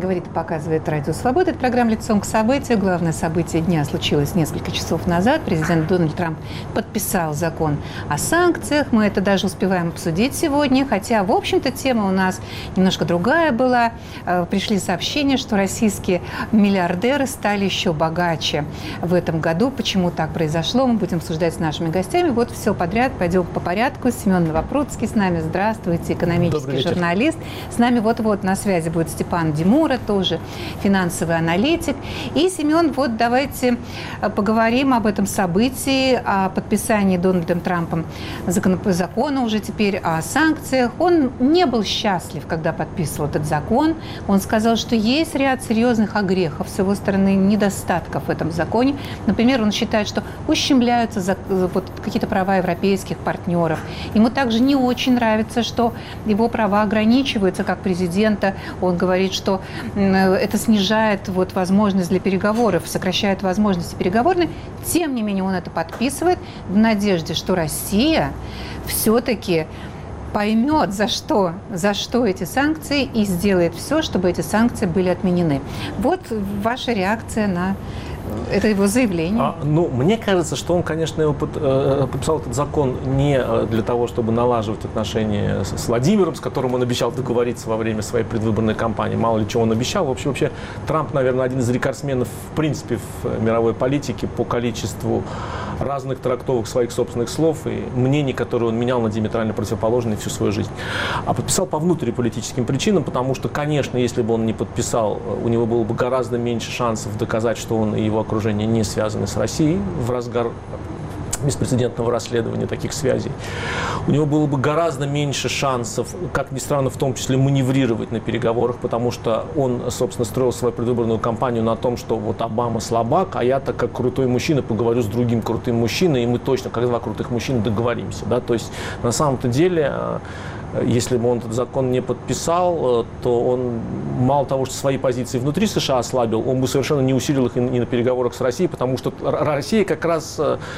Говорит и показывает Радио Свобода. Это программа «Лицом к событию». Главное событие дня случилось несколько часов назад. Президент Дональд Трамп подписал закон о санкциях. Мы это даже успеваем обсудить сегодня. Хотя, в общем-то, тема у нас немножко другая была. Пришли сообщения, что российские миллиардеры стали еще богаче в этом году. Почему так произошло, мы будем обсуждать с нашими гостями. Вот все подряд. Пойдем по порядку. Семен Новопрудский с нами. Здравствуйте, экономический журналист. С нами вот-вот на связи будет Степан Демура, тоже финансовый аналитик. И, Семен, вот давайте поговорим об этом событии, о подписании Дональдом Трампом закона уже теперь о санкциях. Он не был счастлив, когда подписывал этот закон. Он сказал, что есть ряд серьезных огрехов с его стороны, недостатков в этом законе. Например, он считает, что ущемляются вот какие-то права европейских партнеров. Ему также не очень нравится, что его права ограничиваются как президента. Он говорит, что это снижает вот возможность для переговоров, сокращает возможности переговорной. Тем не менее, он это подписывает в надежде, что Россия все-таки поймет, за что эти санкции, и сделает все, чтобы эти санкции были отменены. Вот ваша реакция на это его заявление. Мне кажется, что он, конечно, подписал этот закон не для того, чтобы налаживать отношения с Владимиром, с которым он обещал договориться во время своей предвыборной кампании. Мало ли чего он обещал. Вообще Трамп, наверное, один из рекордсменов, в принципе, в мировой политике по количеству разных трактовок своих собственных слов и мнений, которые он менял на диаметрально противоположные всю свою жизнь. А подписал по внутриполитическим причинам, потому что, конечно, если бы он не подписал, у него было бы гораздо меньше шансов доказать, что он и его окружение не связаны с Россией в разгар беспрецедентного расследования таких связей. У него было бы гораздо меньше шансов, как ни странно, в том числе маневрировать на переговорах, потому что он, собственно, строил свою предвыборную кампанию на том, что вот Обама слабак, а я-то как крутой мужчина поговорю с другим крутым мужчиной, и мы точно, как два крутых мужчины, договоримся. Да? То есть, на самом-то деле, если бы он этот закон не подписал, то он мало того, что свои позиции внутри США ослабил, он бы совершенно не усилил их и на переговорах с Россией, потому что Россия как раз,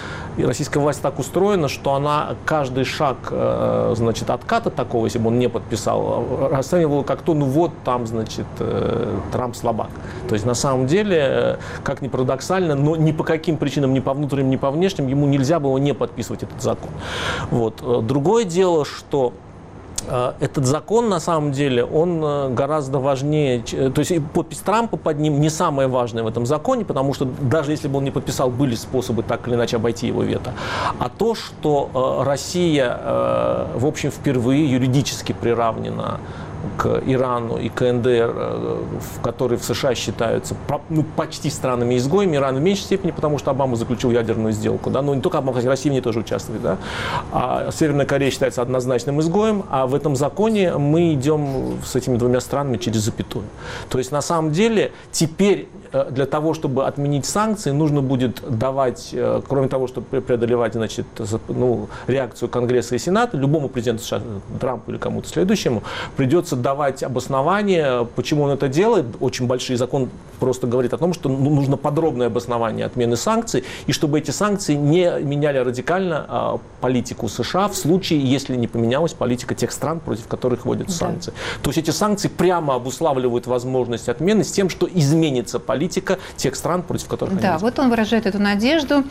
и российская власть так устроена, что она каждый шаг, значит, отката такого, если бы он не подписал, расценивала как то, там, значит, Трамп слабак. То есть, на самом деле, как ни парадоксально, но ни по каким причинам, ни по внутренним, ни по внешним, ему нельзя было не подписывать этот закон. Вот. Другое дело, что этот закон, на самом деле, он гораздо важнее, то есть подпись Трампа под ним не самое важное в этом законе, потому что даже если бы он не подписал, были способы так или иначе обойти его вето. А то, что Россия, в общем, впервые юридически приравнена к Ирану и КНДР, которые в США считаются почти странами-изгоями, Иран в меньшей степени, потому что Обама заключил ядерную сделку. Да? Но не только Обама, Россия в ней тоже участвует. Да? А Северная Корея считается однозначным изгоем, а в этом законе мы идем с этими двумя странами через запятую. То есть, на самом деле, теперь для того, чтобы отменить санкции, нужно будет давать, кроме того, чтобы преодолевать, значит, реакцию Конгресса и Сената, любому президенту США, Трампу или кому-то следующему, придется давать обоснование, почему он это делает. Очень большой закон просто говорит о том, что нужно подробное обоснование отмены санкций, и чтобы эти санкции не меняли радикально политику США в случае, если не поменялась политика тех стран, против которых вводятся санкции. То есть эти санкции прямо обуславливают возможность отмены с тем, что изменится политика тех стран, против которых они вот он выражает эту надежду,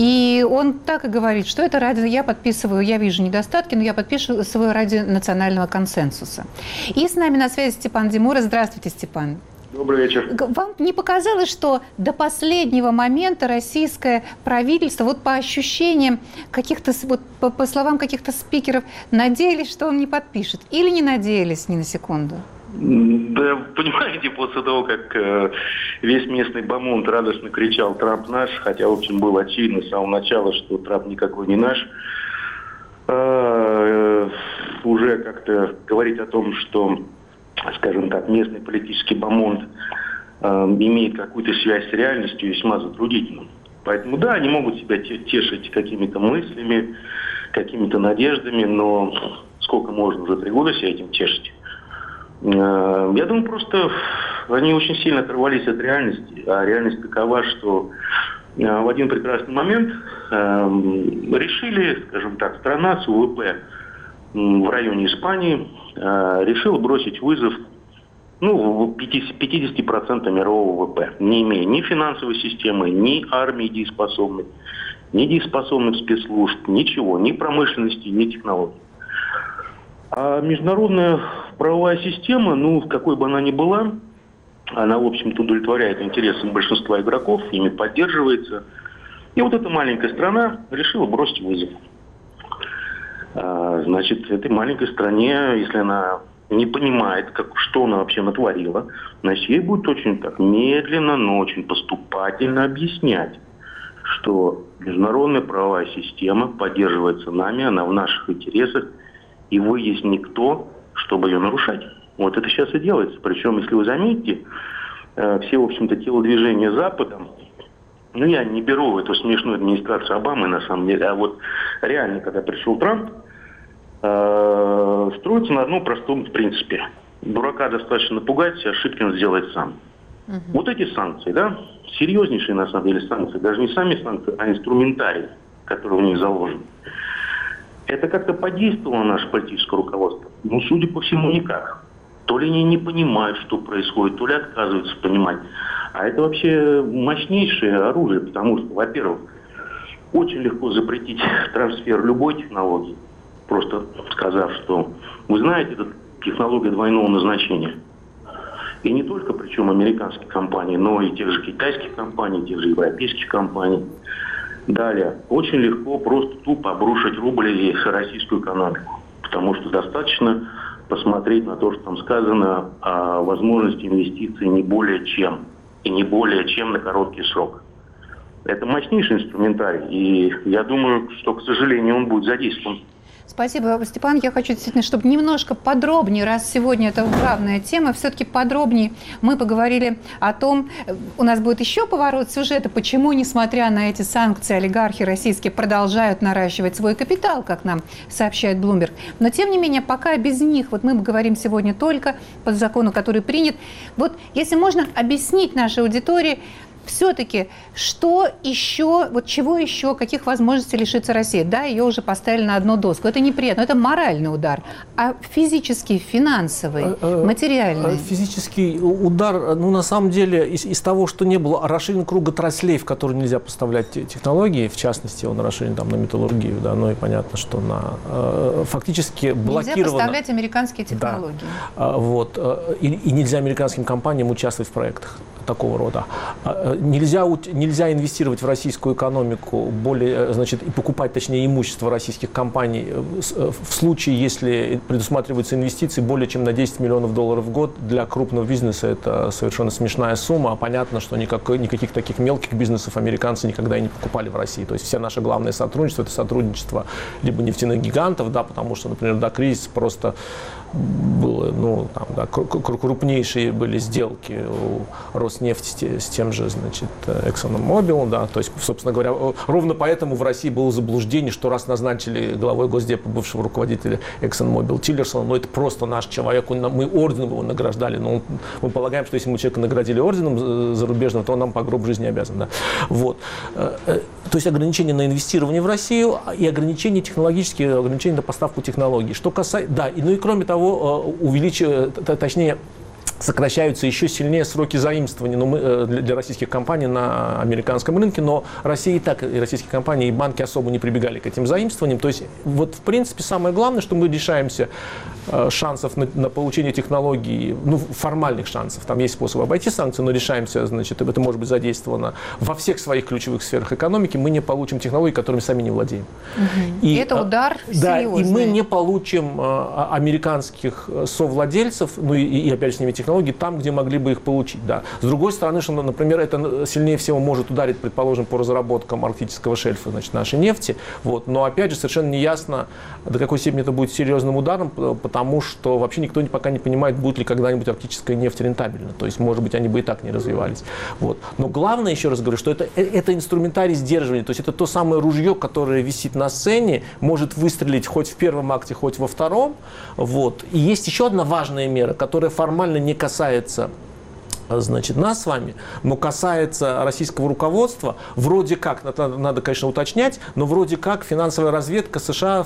и он так и говорит, что это ради, я подписываю, я вижу недостатки, но я подписываю ради национального консенсуса. И с нами на связи Степан Демура. Здравствуйте, Степан. Добрый вечер. Вам не показалось, что до последнего момента российское правительство, вот по ощущениям каких-то, вот по словам каких-то спикеров, надеялись, что он не подпишет? Или не надеялись ни на секунду? Да, понимаете, после того, как весь местный бомонд радостно кричал «Трамп наш», хотя, в общем, было очевидно с самого начала, что Трамп никакой не наш, уже как-то говорить о том, что, скажем так, местный политический бомонд имеет какую-то связь с реальностью, весьма затруднительно. Поэтому, да, они могут себя тешить какими-то мыслями, какими-то надеждами, но сколько можно уже 3 года себя этим тешить? Я думаю, просто они очень сильно оторвались от реальности, а реальность такова, что в один прекрасный момент решили, скажем так, страна с ВВП в районе Испании решила бросить вызов ну, 50% мирового ВВП, не имея ни финансовой системы, ни армии дееспособной, ни дееспособных спецслужб, ничего, ни промышленности, ни технологий. А международная правовая система, ну, какой бы она ни была, она, в общем-то, удовлетворяет интересам большинства игроков, ими поддерживается. И вот эта маленькая страна решила бросить вызов. Значит, этой маленькой стране, если она не понимает, что она вообще натворила, значит, ей будет очень так медленно, но очень поступательно объяснять, что международная правовая система поддерживается нами, она в наших интересах, и вы есть никто, чтобы ее нарушать. Вот это сейчас и делается. Причем, если вы заметите, все, в общем-то, телодвижения Западом, ну, я не беру эту смешную администрацию Обамы, на самом деле, а вот реально, когда пришел Трамп, строится на одном простом принципе. Дурака достаточно напугать, ошибки он сделает сам. Вот эти санкции, да, серьезнейшие, на самом деле, санкции, даже не сами санкции, а инструментарий, который в них заложен. Это как-то подействовало на наше политическое руководство? Ну, судя по всему, никак. То ли они не понимают, что происходит, то ли отказываются понимать. А это вообще мощнейшее оружие, потому что, во-первых, очень легко запретить трансфер любой технологии, просто сказав, что вы знаете, это технология двойного назначения. И не только, причем, американских компаний, но и тех же китайских компаний, тех же европейских компаний. Далее, очень легко просто тупо обрушить рубль и российскую экономику, потому что достаточно посмотреть на то, что там сказано о возможности инвестиций не более чем, и не более чем на короткий срок. Это мощнейший инструментарий, и я думаю, что, к сожалению, он будет задействован. Спасибо, Степан. Я хочу действительно, чтобы немножко подробнее, раз сегодня это главная тема, все-таки подробнее мы поговорили о том, у нас будет еще поворот сюжета, почему, несмотря на эти санкции, олигархи российские продолжают наращивать свой капитал, как нам сообщает Bloomberg. Но, тем не менее, пока без них, вот мы говорим сегодня только по закону, который принят. Вот, если можно объяснить нашей аудитории, все-таки, что еще, вот чего еще, каких возможностей лишится Россия? Да, ее уже поставили на одну доску. Это неприятно, это моральный удар. А физический, финансовый, материальный? Физический удар, ну, на самом деле, из того, что не было, расширен круг отраслей, в которые нельзя поставлять технологии, в частности, он расширен там на металлургию, да, ну и понятно, что на фактически блокировано. Нельзя поставлять американские технологии. Да. Вот. И нельзя американским компаниям участвовать в проектах такого рода. Нельзя инвестировать в российскую экономику более, значит, и покупать, точнее, имущество российских компаний в случае, если предусматриваются инвестиции более чем на 10 миллионов долларов в год. Для крупного бизнеса это совершенно смешная сумма. А понятно, что никаких таких мелких бизнесов американцы никогда и не покупали в России. То есть все наше главное сотрудничество – это сотрудничество либо нефтяных гигантов, да, потому что, например, до кризиса просто было, ну, там, да, крупнейшие были сделки у Роснефти с тем же, значит, ExxonMobil, да, то есть, собственно говоря, ровно поэтому в России было заблуждение, что раз назначили главой Госдепа бывшего руководителя ExxonMobil Тиллерсона, но это просто наш человек, мы орденом его награждали, но мы полагаем, что если мы человека наградили орденом зарубежным, то он нам по гроб жизни обязан, да. Вот. То есть ограничения на инвестирование в Россию и ограничения технологические, ограничения на поставку технологий. Что касается, да, ну и кроме того, точнее, сокращаются еще сильнее сроки заимствования для российских компаний на американском рынке, но Россия и так, и российские компании, и банки особо не прибегали к этим заимствованиям. То есть, вот, в принципе, самое главное, что мы лишаемся шансов на получение технологий, ну, формальных шансов. Там есть способы обойти санкции, но лишаемся, значит, это может быть задействовано во всех своих ключевых сферах экономики, мы не получим технологии, которыми сами не владеем. И это удар серьезный. Да, и мы не получим американских совладельцев, ну и опять же с ними технологий, там, где могли бы их получить. Да. С другой стороны, что, например, это сильнее всего может ударить, предположим, по разработкам арктического шельфа, значит, нашей нефти. Вот. Но, опять же, совершенно не ясно, до какой степени это будет серьезным ударом, потому что вообще никто пока не понимает, будет ли когда-нибудь арктическая нефть рентабельна. То есть, может быть, они бы и так не развивались. Вот. Но главное, еще раз говорю, что это инструментарий сдерживания. То есть, это то самое ружье, которое висит на сцене, может выстрелить хоть в первом акте, хоть во втором. Вот. И есть еще одна важная мера, которая формально не касается значит, нас с вами, но касается российского руководства, вроде как, надо, конечно, уточнять, но вроде как финансовая разведка США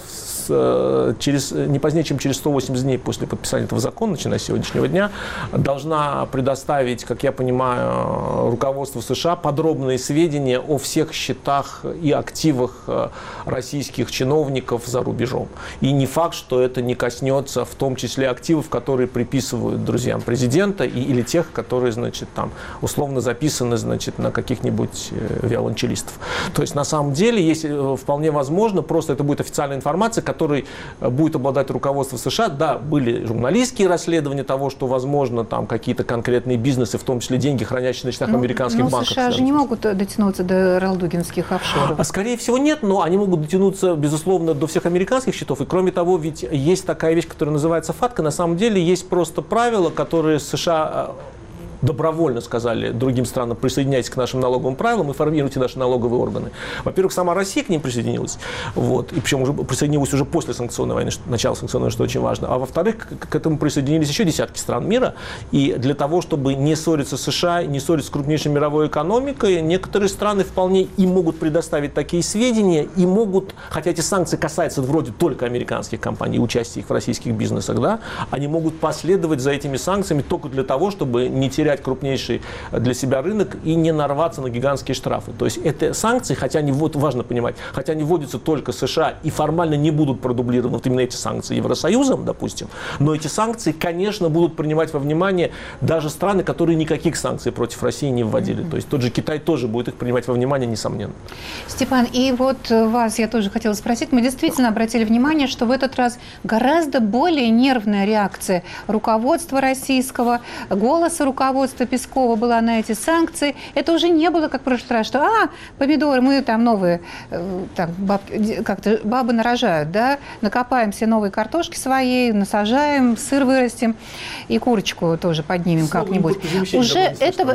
не позднее, чем через 180 дней после подписания этого закона, начиная с сегодняшнего дня, должна предоставить, как я понимаю, руководству США подробные сведения о всех счетах и активах российских чиновников за рубежом. И не факт, что это не коснется в том числе активов, которые приписывают друзьям президента или тех, которые, значит, там условно записаны, значит, на каких-нибудь виолончелистов. То есть, на самом деле, есть вполне возможно, просто это будет официальная информация, которой будет обладать руководство США. Да, были журналистские расследования того, что, возможно, там какие-то конкретные бизнесы, в том числе деньги, хранящиеся на счетах американских банков. США же не могут дотянуться до ралдугинских офшоров. Скорее всего, нет, но они могут дотянуться, безусловно, до всех американских счетов. И, кроме того, ведь есть такая вещь, которая называется FATCA. На самом деле, есть просто правила, которые США добровольно сказали другим странам: присоединяйтесь к нашим налоговым правилам и формируйте наши налоговые органы. Во-первых, сама Россия к ним присоединилась, и причем уже присоединилась уже после санкционной войны, начала санкционной войны, что очень важно. А во-вторых, к этому присоединились еще десятки стран мира, и для того, чтобы не ссориться с США, не ссориться с крупнейшей мировой экономикой, некоторые страны вполне и могут предоставить такие сведения, и могут, хотя эти санкции касаются вроде только американских компаний, участия их в российских бизнесах, да, они могут последовать за этими санкциями только для того, чтобы не терять крупнейший для себя рынок и не нарваться на гигантские штрафы. То есть это санкции, хотя они, важно понимать, хотя они вводятся только США и формально не будут продублированы, вот именно эти санкции Евросоюзом, допустим, но эти санкции, конечно, будут принимать во внимание даже страны, которые никаких санкций против России не вводили. То есть тот же Китай тоже будет их принимать во внимание, несомненно. Степан, и вот вас я тоже хотела спросить. Мы действительно обратили внимание, что в этот раз гораздо более нервная реакция руководства российского, голоса руководства Пескова была на эти санкции. Это уже не было как в прошлый раз, что помидоры, мы там новые, там, как-то бабы нарожают, да, накопаем все новые картошки своей, насажаем, сыр вырастим и курочку тоже поднимем как-нибудь. Уже этого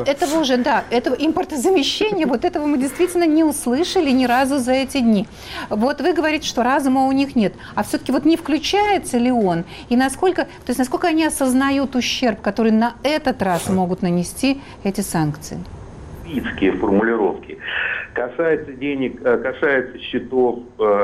импортозамещения, вот этого мы действительно не услышали ни разу за эти дни. Вот вы говорите, что разума у них нет. А все-таки вот не включается ли он? И насколько они осознают ущерб, который на этот раз могут нанести эти санкции? Спицкие формулировки. Касается денег, касается счетов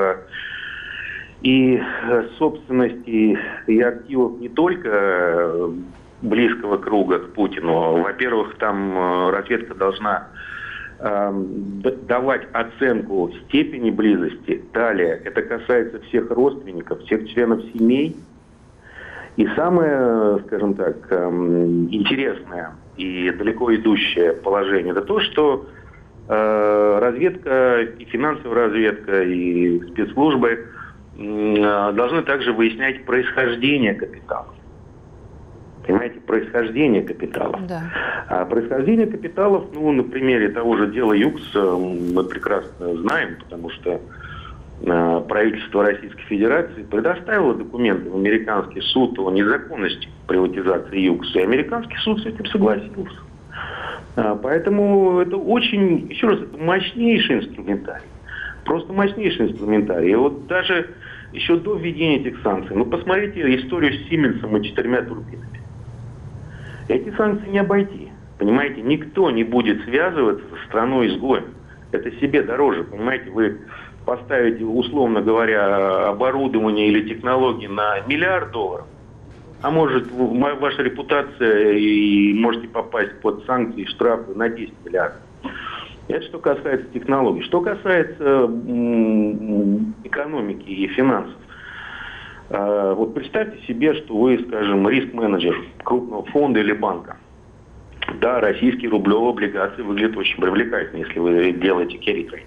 и собственности и активов не только близкого круга к Путину. Во-первых, там разведка должна давать оценку степени близости. Далее, это касается всех родственников, всех членов семей. И самое, скажем так, интересное и далеко идущее положение, это то, что разведка, и финансовая разведка, и спецслужбы должны также выяснять происхождение капитала. Понимаете, происхождение капиталов. Да. А происхождение капиталов, на примере того же дела Юкс мы прекрасно знаем, потому что правительство Российской Федерации предоставило документы в американский суд о незаконности приватизации ЮКСа, и американский суд с этим согласился. Поэтому это очень, еще раз, это мощнейший инструментарий. Просто мощнейший инструментарий. И вот даже еще до введения этих санкций, посмотрите историю с Сименсом и 4 турбинами. Эти санкции не обойти. Понимаете, никто не будет связываться со страной-изгоем. Это себе дороже, понимаете, вы поставите, условно говоря, оборудование или технологии на $1 миллиард, а может ваша репутация и можете попасть под санкции и штрафы на 10 миллиардов. Это что касается технологий. Что касается экономики и финансов. Вот представьте себе, что вы, скажем, риск-менеджер крупного фонда или банка. Да, российские рублевые облигации выглядят очень привлекательно, если вы делаете carry-trade.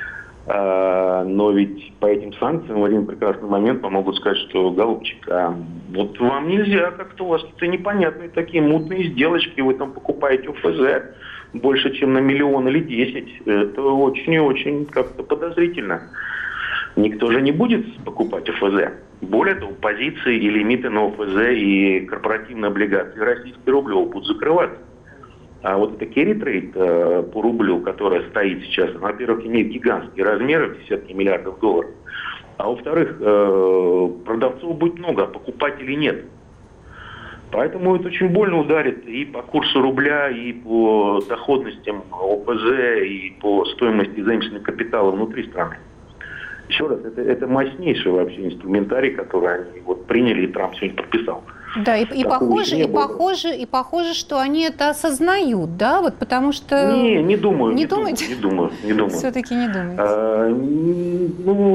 Но ведь по этим санкциям в один прекрасный момент вам могут сказать, что, голубчик, вот вам нельзя, как-то у вас это непонятные такие мутные сделочки, вы там покупаете ОФЗ больше, чем на 1 миллион или 10. Это очень и очень как-то подозрительно. Никто же не будет покупать ОФЗ. Более того, позиции и лимиты на ОФЗ и корпоративные облигации российские рублевые будут закрываться. А вот это carry-trade по рублю, которая стоит сейчас, она, во-первых, имеет гигантские размеры, в десятки миллиардов долларов. А во-вторых, продавцов будет много, а покупателей нет. Поэтому это очень больно ударит и по курсу рубля, и по доходностям ОПЗ, и по стоимости заимственного капитала внутри страны. Еще раз, это мощнейший вообще инструментарий, который они вот приняли, и Трамп сегодня подписал. Да, и похоже, что они это осознают, да, вот потому что... Не думаю. Не думаете? Не думаю. Все-таки не думаете?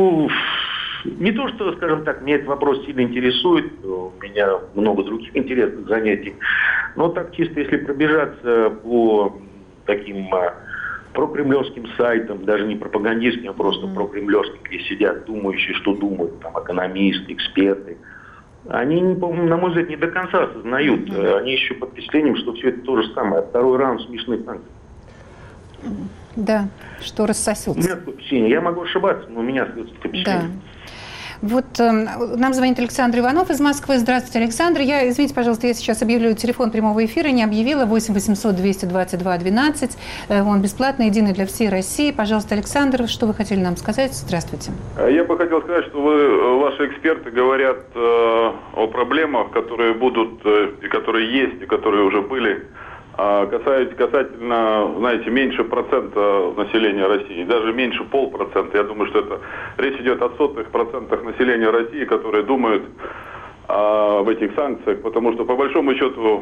Не то, что, скажем так, меня этот вопрос сильно интересует, у меня много других интересных занятий, но так чисто, если пробежаться по таким прокремлевским сайтам, даже не пропагандистским, а просто прокремлевским, где сидят думающие, что думают, там, экономисты, эксперты, они, на мой взгляд, не до конца осознают, они еще под впечатлением, что все это то же самое, второй раунд смешных санкций. Да, что рассосется. У меня такое впечатление, я могу ошибаться, но у меня остается такое впечатление. Да. Вот нам звонит Александр Иванов из Москвы. Здравствуйте, Александр. Извините, пожалуйста, я сейчас объявлю телефон прямого эфира, не объявила. 8 800 222 12. Он бесплатный, единый для всей России. Пожалуйста, Александр, что вы хотели нам сказать? Здравствуйте. Я бы хотел сказать, что ваши эксперты говорят о проблемах, которые будут, и которые есть, и которые уже были, касательно, знаете, меньше процента населения России, даже меньше 0,5%. Я думаю, что это речь идет о сотых процентах населения России, которые думают об этих санкциях, потому что, по большому счету,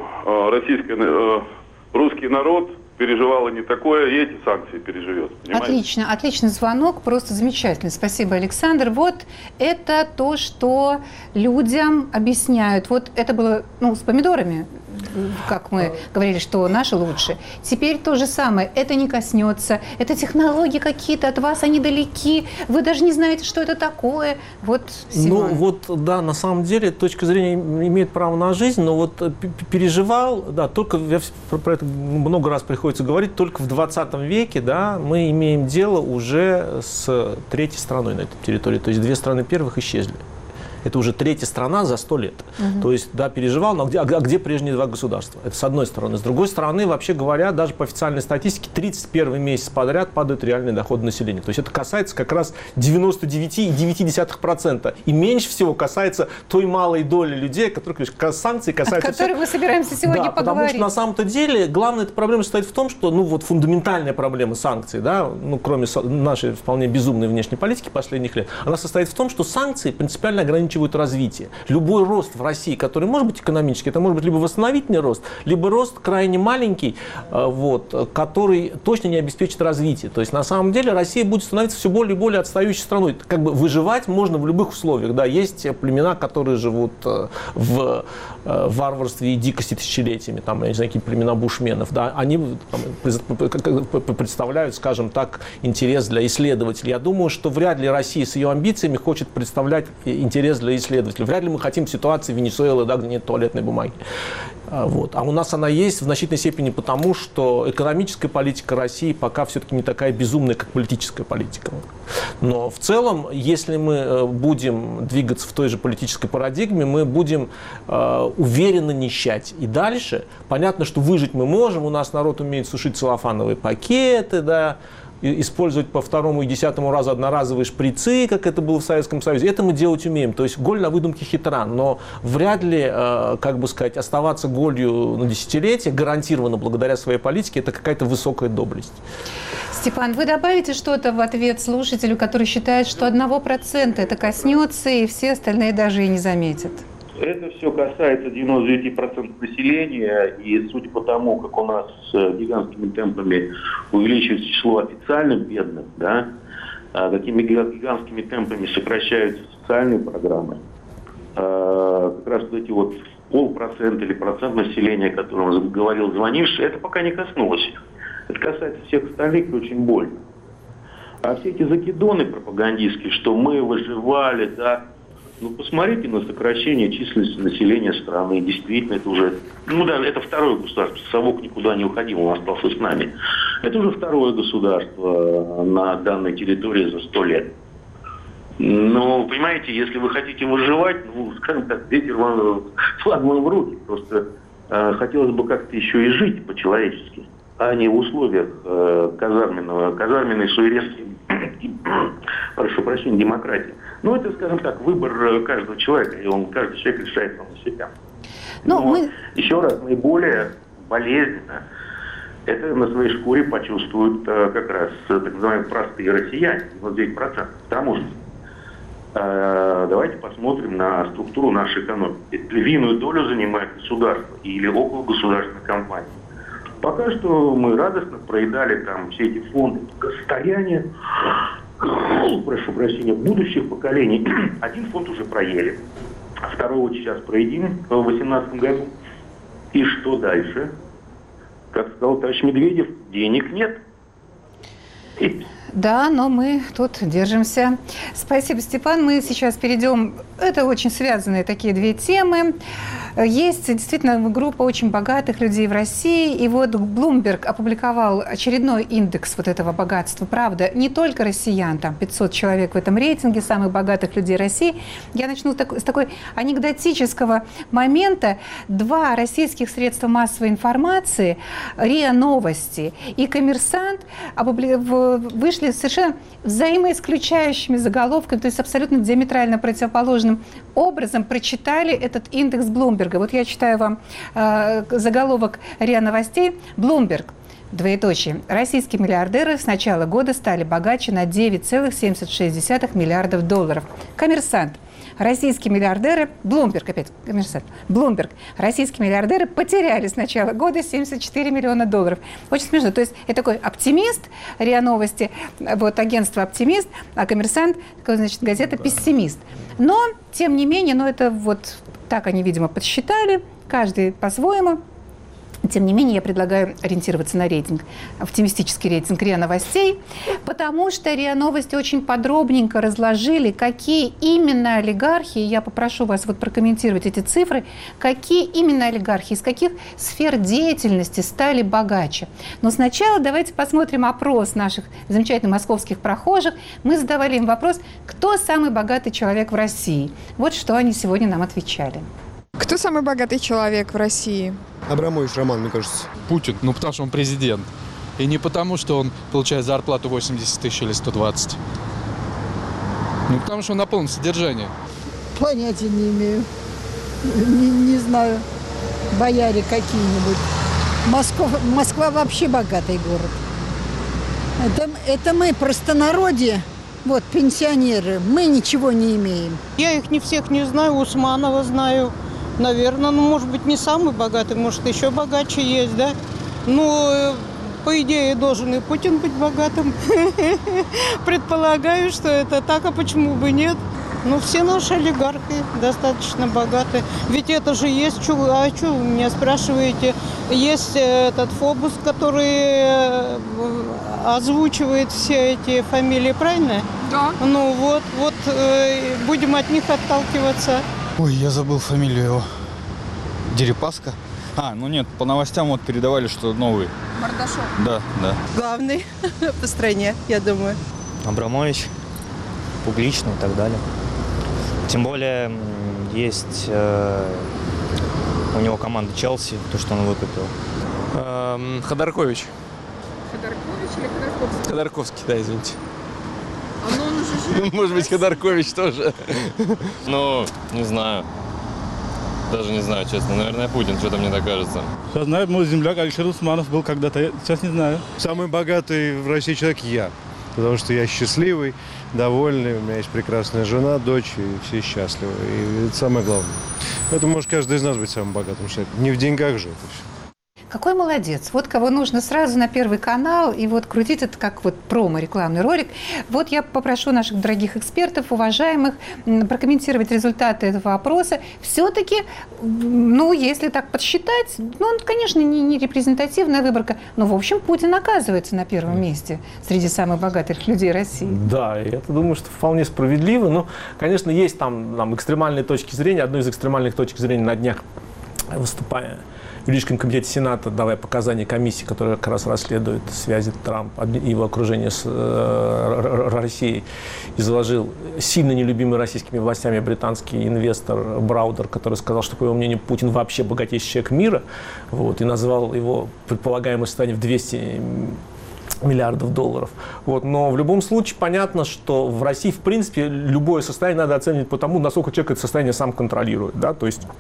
русский народ переживал и не такое, и эти санкции переживет. Понимаете? Отличный звонок, просто замечательный. Спасибо, Александр. Вот это то, что людям объясняют. Вот это было, с помидорами, как мы говорили, что наши лучше. Теперь то же самое. Это не коснется. Это технологии какие-то от вас, они далеки. Вы даже не знаете, что это такое. Вот, Симон. Да, на самом деле, точка зрения имеет право на жизнь, но вот переживал, да, только, я про это много раз приходится говорить, только в 20 веке, да, мы имеем дело уже с третьей страной на этой территории. То есть 2 страны первых исчезли. Это уже 3-я страна за 100 лет. То есть, да, переживал, но где прежние 2 государства? Это с одной стороны. С другой стороны, вообще говоря, даже по официальной статистике, 31 месяц подряд падают реальные доходы населения. То есть это касается как раз 99,9%. И меньше всего касается той малой доли людей, которые санкции касаются... О которых мы собираемся сегодня поговорить. Потому что на самом-то деле главная эта проблема состоит в том, что, фундаментальная проблема санкций, да, кроме нашей вполне безумной внешней политики последних лет, она состоит в том, что санкции принципиально ограничивают развитие. Любой рост в России, который может быть экономический, это может быть либо восстановительный рост, либо рост крайне маленький, который точно не обеспечит развитие. То есть на самом деле Россия будет становиться все более и более отстающей страной. Как бы выживать можно в любых условиях. Да, есть племена, которые живут в варварстве и дикости тысячелетиями, там, я не знаю, какие племена бушменов, да, они представляют, скажем так, интерес для исследователей. Я думаю, что вряд ли Россия с ее амбициями хочет представлять интерес для исследователей. Вряд ли мы хотим ситуации Венесуэлы, да, где нет туалетной бумаги. А у нас она есть в значительной степени потому, что экономическая политика России пока все-таки не такая безумная, как политическая политика. Но в целом, если мы будем двигаться в той же политической парадигме, мы будем уверенно нищать. И дальше, понятно, что выжить мы можем, у нас народ умеет сушить целлофановые пакеты, да, использовать по 2-му и 10-му разу одноразовые шприцы, как это было в Советском Союзе. Это мы делать умеем. То есть голь на выдумке хитра. Но вряд ли, оставаться голью на десятилетия, гарантированно благодаря своей политике, это какая-то высокая доблесть. Степан, вы добавите что-то в ответ слушателю, который считает, что 1% это коснется, и все остальные даже и не заметят? Это все касается 99% населения, и судя по тому, как у нас гигантскими темпами увеличивается число официально бедных, да, какими гигантскими темпами сокращаются социальные программы, как раз вот эти 0,5% или процент населения, о котором говорил звонивший, это пока не коснулось их. Это касается всех остальных, и очень больно. А все эти закидоны пропагандистские, что мы выживали, да, посмотрите на сокращение численности населения страны. Действительно, это уже... это второе государство. Совок никуда не уходил, он остался с нами. Это уже второе государство на данной территории за 100 лет. Но, понимаете, если вы хотите выживать, скажем так, ветер флагман в руки. Просто хотелось бы как-то еще и жить по-человечески, а не в условиях казарменной суверенной, прошу прощения, демократии. Это, скажем так, выбор каждого человека, и каждый человек решает сам за себя. Но еще раз, наиболее болезненно это на своей шкуре почувствуют как раз так называемые простые россияне, 99%. Потому что давайте посмотрим на структуру нашей экономики. Львиную долю занимает государство или около государственных компаний. Пока что мы радостно проедали там все эти фонды состояния, прошу прощения, будущих поколений. Один фонд уже проели, второго сейчас проедим в 2018 году. И что дальше? Как сказал товарищ Медведев, денег нет. Да, но мы тут держимся. Спасибо, Степан. Мы сейчас перейдем... Это очень связанные такие две темы. Есть действительно группа очень богатых людей в России. И вот Bloomberg опубликовал очередной индекс вот этого богатства. Правда, не только россиян, там 500 человек в этом рейтинге самых богатых людей России. Я начну с такой анекдотического момента. Два российских средства массовой информации, РИА Новости и Коммерсант, вышли совершенно взаимоисключающими заголовками, то есть абсолютно диаметрально противоположным образом прочитали этот индекс Блумберга. Вот я читаю вам заголовок РИА Новостей. Bloomberg. Двоеточие. Российские миллиардеры с начала года стали богаче на 9,76 миллиардов долларов. Коммерсант. Российские миллиардеры, Bloomberg, опять Коммерсант, Bloomberg, российские миллиардеры потеряли с начала года 74 миллиона долларов. Очень смешно. То есть это такой оптимист, РИА Новости, вот агентство «Оптимист», а Коммерсант, такой, значит, газета «Пессимист». Но, тем не менее, это вот так они, видимо, подсчитали, каждый по-своему. Тем не менее, я предлагаю ориентироваться на рейтинг, оптимистический рейтинг РИА Новостей, потому что РИА Новости очень подробненько разложили, какие именно олигархи, я попрошу вас вот прокомментировать эти цифры, какие именно олигархи, из каких сфер деятельности стали богаче. Но сначала давайте посмотрим опрос наших замечательных московских прохожих. Мы задавали им вопрос, кто самый богатый человек в России. Вот что они сегодня нам отвечали. Кто самый богатый человек в России? Абрамович Роман, мне кажется. Путин, потому что он президент. И не потому, что он получает зарплату 80 тысяч или 120. Потому что он на полном содержании. Понятия не имею. Не знаю. Бояре какие-нибудь. Москва вообще богатый город. Это мы, простонародье, вот, пенсионеры, мы ничего не имеем. Я их не всех не знаю, Усманова знаю. Наверное, может быть, не самый богатый, может, еще богаче есть, да? Ну, по идее, должен и Путин быть богатым. Предполагаю, что это так, а почему бы нет? Ну, все наши олигархи достаточно богаты. Ведь это же есть, что вы меня спрашиваете? Есть этот Фобус, который озвучивает все эти фамилии, правильно? Да. Ну, вот будем от них отталкиваться. Ой, я забыл фамилию его. Дерипаска? Нет, по новостям вот передавали, что новый. Мордашов. Да. Главный по стране, я думаю. Абрамович, публичный и так далее. Тем более есть у него команда Челси, то, что он выкупил. Ходоркович. Ходоркович или Ходорковский? Ходорковский, да, извините. Но он уже живет. Может быть, Ходоркович тоже. Не знаю. Даже не знаю, честно. Наверное, Путин, что-то мне так кажется. Я знаю, мой земляк Алексей Усманов был когда-то. Сейчас не знаю. Самый богатый в России человек я. Потому что я счастливый, довольный, у меня есть прекрасная жена, дочь, и все счастливы. И это самое главное. Поэтому может каждый из нас быть самым богатым человеком. Не в деньгах же это все. Какой молодец. Вот кого нужно сразу на Первый канал и вот крутить это как вот промо-рекламный ролик. Вот я попрошу наших дорогих экспертов, уважаемых, прокомментировать результаты этого опроса. Все-таки, если так подсчитать, он, конечно, не репрезентативная выборка, но, в общем, Путин оказывается на первом месте среди самых богатых людей России. Да, я думаю, что вполне справедливо. Но, конечно, есть там экстремальные точки зрения. Одной из экстремальных точек зрения на днях, выступая в юридическом комитете Сената, давая показания комиссии, которая как раз расследует связи Трампа и его окружения с Россией, изложил сильно нелюбимый российскими властями британский инвестор Браудер, который сказал, что, по его мнению, Путин вообще богатейший человек мира, и назвал его предполагаемое состояние в 200 миллиардов долларов. Но в любом случае понятно, что в России, в принципе, любое состояние надо оценивать по тому, насколько человек это состояние сам контролирует. Да? То есть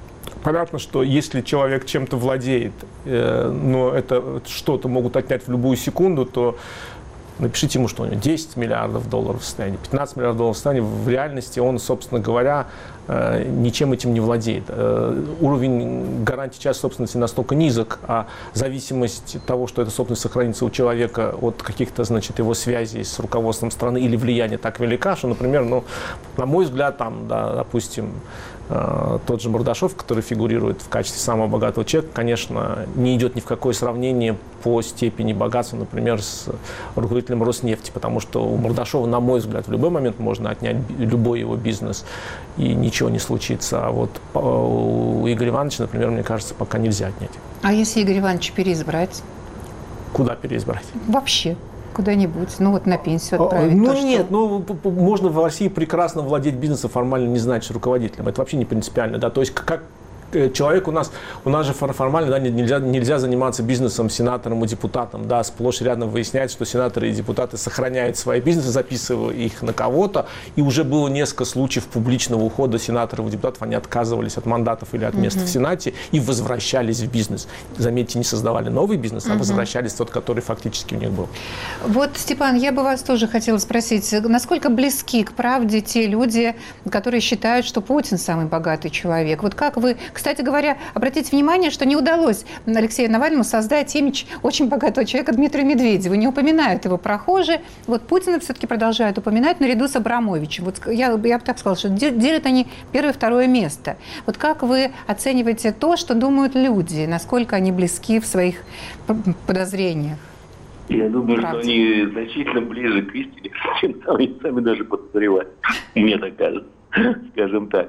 Понятно, что если человек чем-то владеет, но это что-то могут отнять в любую секунду, то напишите ему, что у него 10 миллиардов долларов в состоянии, 15 миллиардов долларов в состоянии. В реальности он, собственно говоря, ничем этим не владеет. Уровень гарантии частной собственности настолько низок, а зависимость того, что эта собственность сохранится у человека от каких-то, значит, его связей с руководством страны или влияния так велика, что, например, на мой взгляд, там, да, допустим, тот же Мордашов, который фигурирует в качестве самого богатого человека, конечно, не идет ни в какое сравнение по степени богатства, например, с руководителем Роснефти, потому что у Мордашова, на мой взгляд, в любой момент можно отнять любой его бизнес, и ничего не случится. А вот у Игоря Ивановича, например, мне кажется, пока нельзя отнять. А если Игоря Ивановича переизбрать? Куда переизбрать? Вообще. Куда-нибудь, на пенсию отправить. Нет, можно в России прекрасно владеть бизнесом, формально не значит руководителем. Это вообще не принципиально, да. То есть как человек у нас же формально, да, нельзя заниматься бизнесом сенатором и депутатом, да, сплошь и рядом выясняется, что сенаторы и депутаты сохраняют свои бизнесы, записывая их на кого-то, и уже было несколько случаев публичного ухода сенаторов и депутатов, они отказывались от мандатов или от мест в Сенате и возвращались в бизнес. Заметьте, не создавали новый бизнес, а возвращались в тот, который фактически у них был. Вот, Степан, я бы вас тоже хотела спросить, насколько близки к правде те люди, которые считают, что Путин самый богатый человек? Вот как вы... Кстати говоря, обратите внимание, что не удалось Алексею Навальному создать имидж очень богатого человека Дмитрию Медведеву. Не упоминают его прохожие. Вот Путина все-таки продолжают упоминать наряду с Абрамовичем. Вот я бы так сказала, что делят они первое и второе место. Вот как вы оцениваете то, что думают люди? Насколько они близки в своих подозрениях? Я думаю, что они значительно ближе к истине, чем сами даже подозревают. Мне так кажется, скажем так.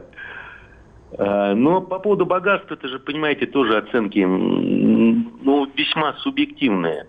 Но по поводу богатства, это же, понимаете, тоже оценки, весьма субъективные.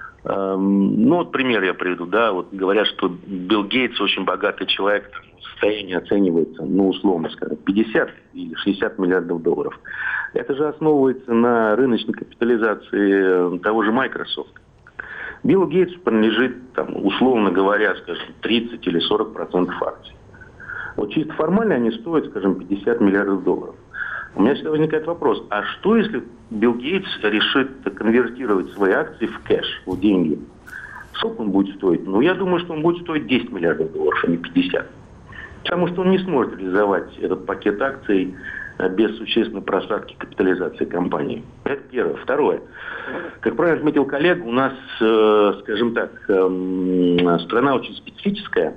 Вот пример я приведу, да, вот говорят, что Билл Гейтс очень богатый человек, состояние оценивается, условно скажем, 50 или 60 миллиардов долларов. Это же основывается на рыночной капитализации того же Microsoft. Биллу Гейтсу принадлежит, условно говоря, скажем, 30 или 40% акций. Вот чисто формально они стоят, скажем, 50 миллиардов долларов. У меня всегда возникает вопрос, а что если Билл Гейтс решит конвертировать свои акции в кэш, в деньги? Сколько он будет стоить? Я думаю, что он будет стоить 10 миллиардов долларов, а не 50. Потому что он не сможет реализовать этот пакет акций без существенной просадки капитализации компании. Это первое. Второе. Как правильно отметил коллега, у нас, скажем так, страна очень специфическая.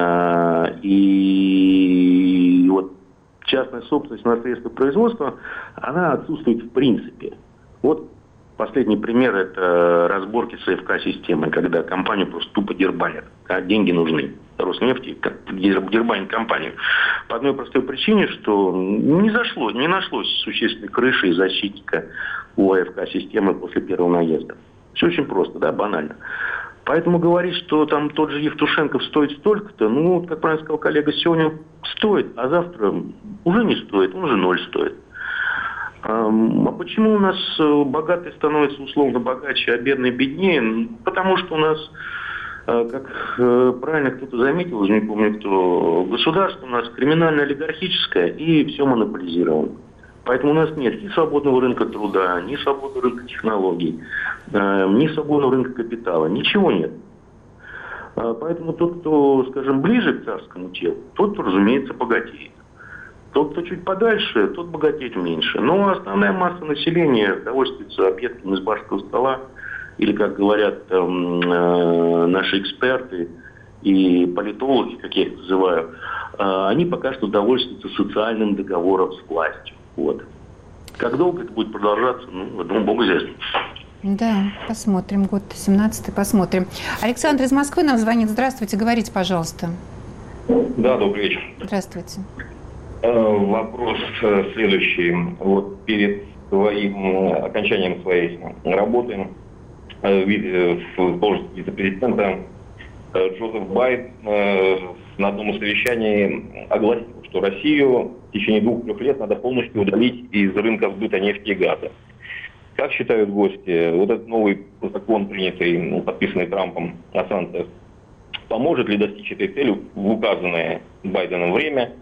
И вот частная собственность на средства производства, она отсутствует в принципе. Вот последний пример – это разборки с АФК-системой, когда компанию просто тупо дербанят, а деньги нужны. Роснефти дербанит компанию. По одной простой причине, что не нашлось существенной крыши и защитника у АФК-системы после первого наезда. Все очень просто, да, банально. Поэтому говорить, что там тот же Евтушенков стоит столько-то, как правильно сказал коллега, сегодня стоит, а завтра уже не стоит, он уже 0 стоит. А почему у нас богатые становятся условно богаче, а бедные беднее? Потому что у нас, как правильно кто-то заметил, уже не помню кто, государство у нас криминально-олигархическое и все монополизировано. Поэтому у нас нет ни свободного рынка труда, ни свободного рынка технологий, ни свободного рынка капитала. Ничего нет. Поэтому тот, кто, скажем, ближе к царскому телу, тот, разумеется, богатеет. Тот, кто чуть подальше, тот богатеет меньше. Но основная масса населения довольствуется объедком из барского стола, или, как говорят наши эксперты и политологи, как я их называю, они пока что довольствуются социальным договором с властью. Вот. Как долго это будет продолжаться, я думаю, Богу известно. Да, посмотрим. Год 17-й, посмотрим. Александр из Москвы нам звонит. Здравствуйте, говорите, пожалуйста. Да, добрый вечер. Здравствуйте. Вопрос следующий. Вот перед окончанием своей работы в должности вице-президента Джозеф Байден на одном из совещаний огласил, что Россию в течение 2-3 лет надо полностью удалить из рынка сбыта нефти и газа. Как считают гости, вот этот новый закон, принятый, подписанный Трампом о санкциях, поможет ли достичь этой цели в указанное Байденом время?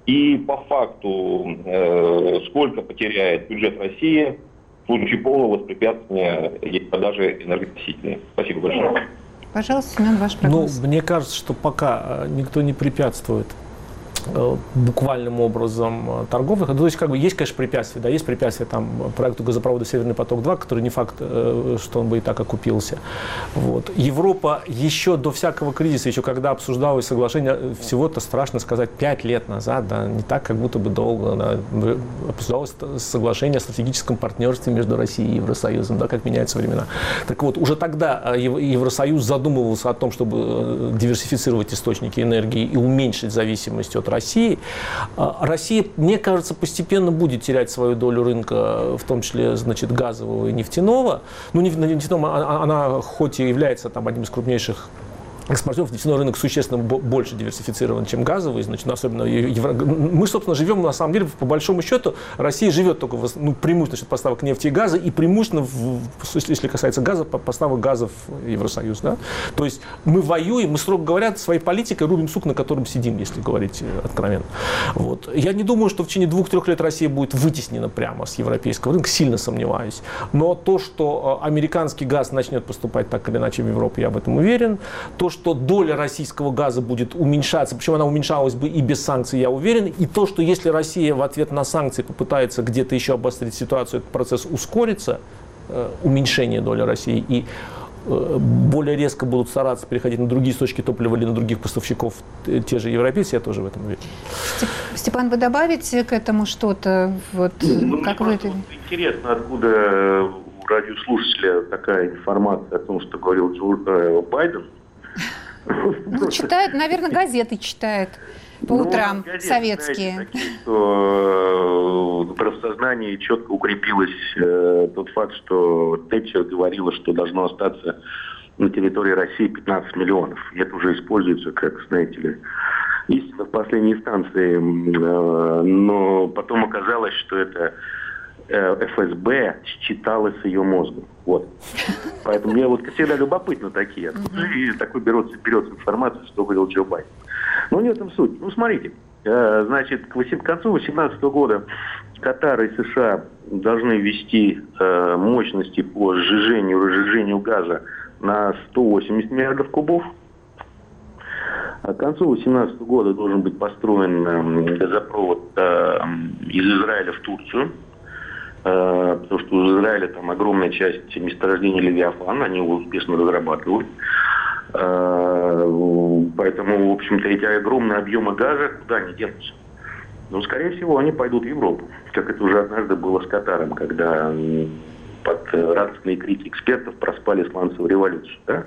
И по факту, сколько потеряет бюджет России в случае полного воспрепятствия продажи энергоносителей? Спасибо большое. Пожалуйста, Семен, ваш прогноз. Мне кажется, что пока никто не препятствует буквальным образом торговых. То есть, есть, конечно, препятствия. Да, есть препятствия проекту газопровода «Северный поток-2», который не факт, что он бы и так окупился. Вот. Европа еще до всякого кризиса, еще когда обсуждалось соглашение, всего-то страшно сказать, 5 лет назад, да, не так, как будто бы долго, да, обсуждалось соглашение о стратегическом партнерстве между Россией и Евросоюзом, да, как меняются времена. Так вот, уже тогда Евросоюз задумывался о том, чтобы диверсифицировать источники энергии и уменьшить зависимость от России. Россия, мне кажется, постепенно будет терять свою долю рынка, в том числе, значит, газового и нефтяного. Ну, нефтяного она хоть и является одним из крупнейших экспортеров, нефтяной рынок существенно больше диверсифицирован, чем газовый, значит, особенно мы, собственно, живем, на самом деле, по большому счету, Россия живет только преимущественно за счет поставок нефти и газа, и преимущественно, если касается газа, поставок газа в Евросоюз. Да? То есть мы воюем, мы, строго говоря, своей политикой рубим сук, на котором сидим, если говорить откровенно. Вот. Я не думаю, что в течение 2-3 лет Россия будет вытеснена прямо с европейского рынка, сильно сомневаюсь. Но то, что американский газ начнет поступать так или иначе в Европу, я об этом уверен. То, что доля российского газа будет уменьшаться, причем она уменьшалась бы и без санкций, я уверен. И то, что если Россия в ответ на санкции попытается где-то еще обострить ситуацию, этот процесс ускорится, уменьшение доли России, и более резко будут стараться переходить на другие источники топлива или на других поставщиков, те же европейцы, я тоже в этом уверен. Степан, вы добавите к этому что-то? Вот, как вы это... Интересно, откуда у радиослушателя такая информация о том, что говорил Джо Байден. Ну, читает, наверное, газеты читает по утрам, газеты, советские. Знаете, такие, что в сознании четко укрепилось тот факт, что Тэтчер говорила, что должно остаться на территории России 15 миллионов. И это уже используется, как, знаете ли, истина в последней инстанции. Но потом оказалось, что это ФСБ считалось с ее мозгом. Вот. Поэтому мне всегда любопытно такие. И такой берется информация, что говорил Джо Байден. Но не в этом суть. Ну, смотрите. Значит, к концу 2018 года Катар и США должны ввести мощности по разжижению газа на 180 миллиардов кубов. А к концу 2018 года должен быть построен газопровод из Израиля в Турцию. Потому что у Израиля там огромная часть месторождений Левиафан, они его успешно разрабатывают. Поэтому, в общем-то, эти огромные объемы газа куда они денутся? Ну, скорее всего, они пойдут в Европу, как это уже однажды было с Катаром, когда под радостные крики экспертов проспали сланцевую революцию. Да?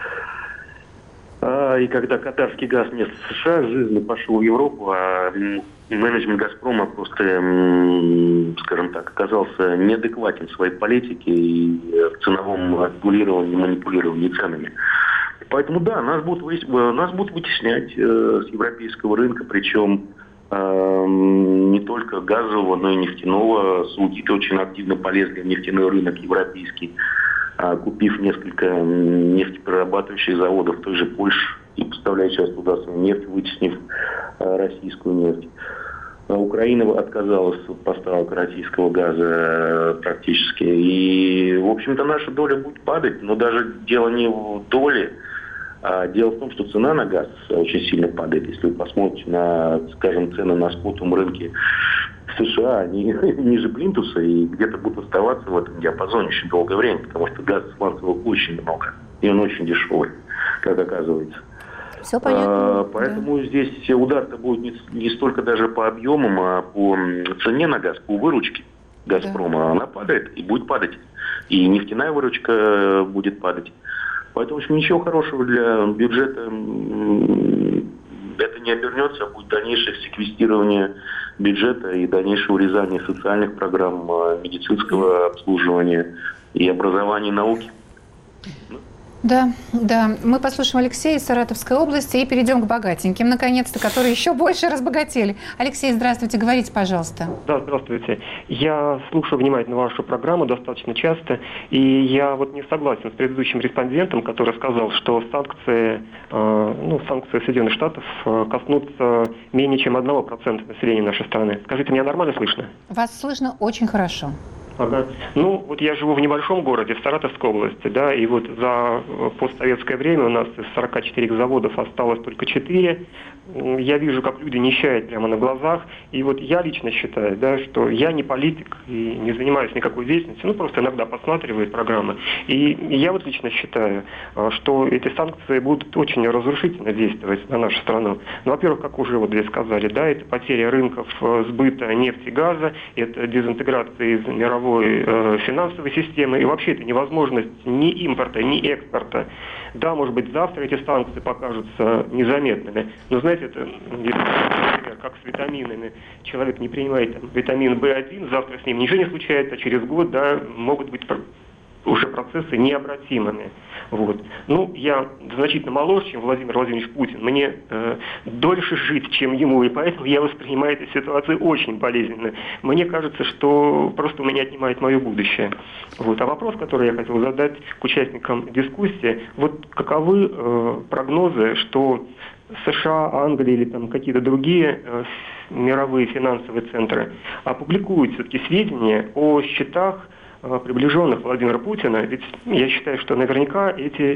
И когда катарский газ вместо США жизненно пошел в Европу, а менеджмент «Газпрома» просто, скажем так, оказался неадекватен в своей политике и в ценовом регулировании, манипулировании ценами. Поэтому, да, нас будут вытеснять с европейского рынка, причем не только газового, но и нефтяного. Саудиты очень активно полезли в нефтяной рынок европейский, купив несколько нефтеперерабатывающих заводов в той же Польше и поставляя сейчас туда свою нефть, вытеснив российскую нефть. Украина отказалась от поставок российского газа практически. И, в общем-то, наша доля будет падать. Но даже дело не в доле, а дело в том, что цена на газ очень сильно падает. Если вы посмотрите на, скажем, цены на спотовом рынке в США, они ниже плинтуса и где-то будут оставаться в этом диапазоне очень долгое время, потому что газа сланцевого очень много. И он очень дешевый, как оказывается. Все понятно. Поэтому здесь удар-то будет не столько даже по объемам, а по цене на газ, по выручке «Газпрома». Да. Она падает и будет падать. И нефтяная выручка будет падать. Поэтому, в общем, ничего хорошего для бюджета это не обернется, а будет дальнейшее секвестирование бюджета и дальнейшее урезание социальных программ, медицинского обслуживания и образования и науки. Да, да. Мы послушаем Алексея из Саратовской области и перейдем к богатеньким, наконец-то, которые еще больше разбогатели. Алексей, здравствуйте, говорите, пожалуйста. Да, здравствуйте. Я слушаю внимательно вашу программу достаточно часто, и я вот не согласен с предыдущим респондентом, который сказал, что санкции Соединенных Штатов коснутся менее чем 1% населения нашей страны. Скажите, меня нормально слышно? Вас слышно очень хорошо. Ага. Ну, вот я живу в небольшом городе, в Саратовской области, да, и вот за постсоветское время у нас из 44 заводов осталось только 4. Я вижу, как люди нищают прямо на глазах, и вот я лично считаю, да, что я не политик и не занимаюсь никакой деятельностью, просто иногда посматриваю программы, и я вот лично считаю, что эти санкции будут очень разрушительно действовать на нашу страну. Ну, во-первых, как уже вот здесь сказали, да, это потеря рынков сбыта нефти и газа, это дезинтеграция из мировой финансовой системы, и вообще это невозможность ни импорта, ни экспорта. Да, может быть, завтра эти санкции покажутся незаметными, но, знаете, это, например, как с витаминами. Человек не принимает витамин В1, завтра с ним ничего не случается, а через год, да, могут быть уже процессы необратимыми. Вот. Ну, я значительно моложе, чем Владимир Владимирович Путин. Мне дольше жить, чем ему, и поэтому я воспринимаю эту ситуацию очень болезненно. Мне кажется, что просто у меня отнимает мое будущее. Вот. А вопрос, который я хотел задать к участникам дискуссии, вот каковы прогнозы, что США, Англия или там какие-то другие мировые финансовые центры опубликуют все-таки сведения о счетах приближенных Владимира Путина, ведь я считаю, что наверняка